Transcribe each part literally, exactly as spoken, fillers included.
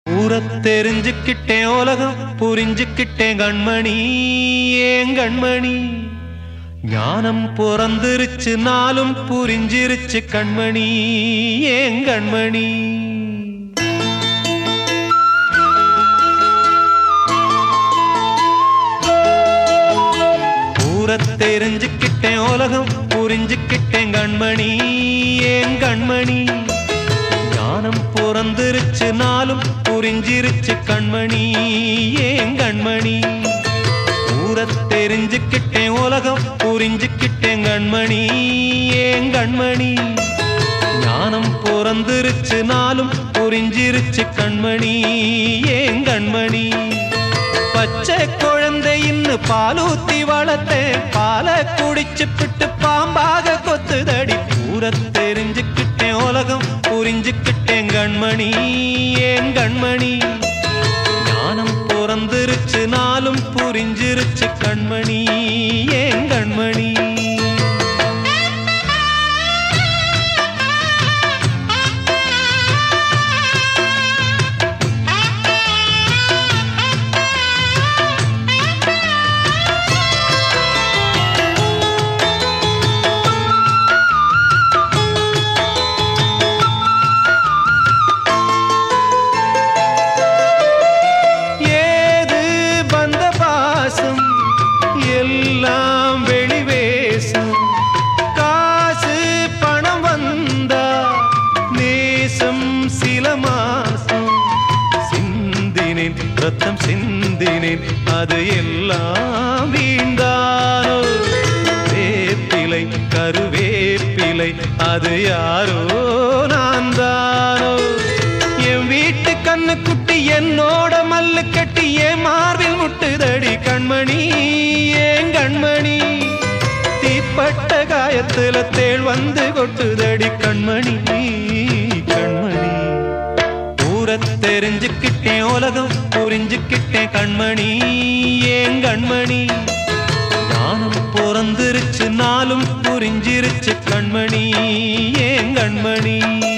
ஊரத் தெரிஞ்சுக்கிட்டேன் உலகம் புரிஞ்சுக்கிட்டேன் கண்மணி ஏன் கண்மணி ஞானம் பிறந்திருச்சு நாளும் புரிஞ்சிருச்சு கண்மணி ஏன் கண்மணி ஊரத் தெரிஞ்சுக்கிட்டேன் உலகம் புரிஞ்சுக்கிட்டேன் கண்மணி ஏன் கண்மணி ஞானம் பிறந்திருச்சு நாளும் புரிஞ்சிருச்சு கண்மணி ஏன் கண்மணி ஊரத் தெரிஞ்சுக்கிட்டேன் உலகம் புரிஞ்சுக்கிட்டேன் கண்மணி ஏன் கண்மணி ஞானம் பிறந்திருச்சு நாளும் புரிஞ்சிருச்சு கண்மணி ஏன் கண்மணி பச்சை குழந்தை இன்னும் பாலூத்தி வளர்த்தேன் பாலை குடிச்சு பிட்டு பாம்பாக கொத்துதடி ஊரத் தெரிஞ்சுக்கிட்டேன் உலகம் புரிஞ்சுக்கிட்டேன் கண்மணி ஏன் கண்மணி ஞானம் பிறந்திருச்சு நாளும் புரிஞ்சிருச்சு கண்மணி ஏன் கண்மணி எல்லாம் வெளிவேசம் காசு பணம் வந்தா நேசம் சில மாசம் சிந்தினேன் ரத்தம் சிந்தினேன் அது எல்லாம் வீண்டானோ வேப்பிலை கருவேப்பிலை அது யாரோ நான் தானோ என் வீட்டு கண்ணு குட்டி என்னோட மல்லு கட்டி என் மார்பில் முட்டுதடி கண்மணி ஏன் கண்மணி தீப்பட்ட காயத்துல தேள் வந்து கொட்டுதடி கண்மணி கண்மணி ஊரத் தெரிஞ்சுக்கிட்டேன் உலகம் புரிஞ்சுக்கிட்டேன் கண்மணி ஏன் கண்மணி ஞானம் பிறந்திருச்சு நாளும் புரிஞ்சிருச்சு கண்மணி ஏன் கண்மணி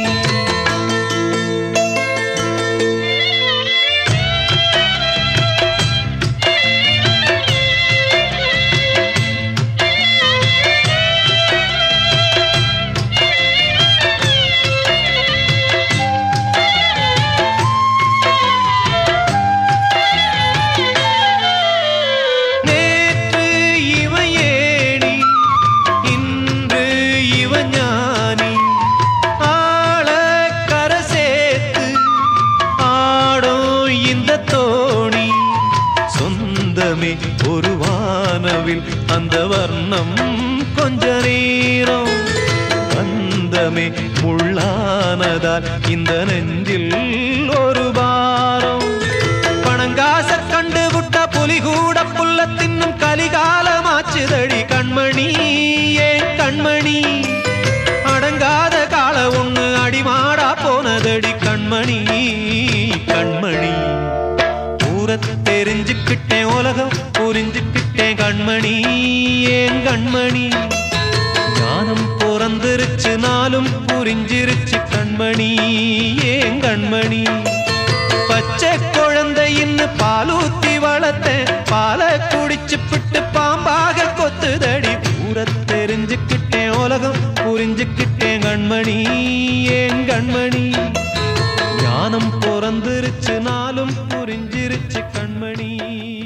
ஒரு வானவில் அந்த வர்ணம் கொஞ்ச நேரம் வந்தமே முள்ளானதால் இந்த நெஞ்சில் ஒரு பாரம் பணங்காச கண்டு விட்ட புலி கூட புல்ல தின்னும் கலிகாலமாச்சுதடி கண்மணி ஏன் கண்மணி அடங்காத கால ஒண்ணு அடிமாடா போனதடி கண்மணி கண்மணி ஊரத் தெரிஞ்சுக்கிட்டேன் உலகம் புரிஞ்சுக்கிட்டேன் கண்மணி ஏன் கண்மணி ஞானம் பிறந்திருச்சு நாளும் புரிஞ்சிருச்சு கண்மணி ஏன் கண்மணி பச்சை குழந்தை இன்னும் பாலூத்தி வளர்த்தேன் பாலை குடிச்சு பிட்டு பாம்பாக கொத்துதடி ஊரத் தெரிஞ்சுக்கிட்டேன் உலகம் புரிஞ்சுக்கிட்டேன் கண்மணி ஏன் கண்மணி ஞானம் பிறந்திருச்சு நாளும் புரிஞ்சிருச்சு கண்மணி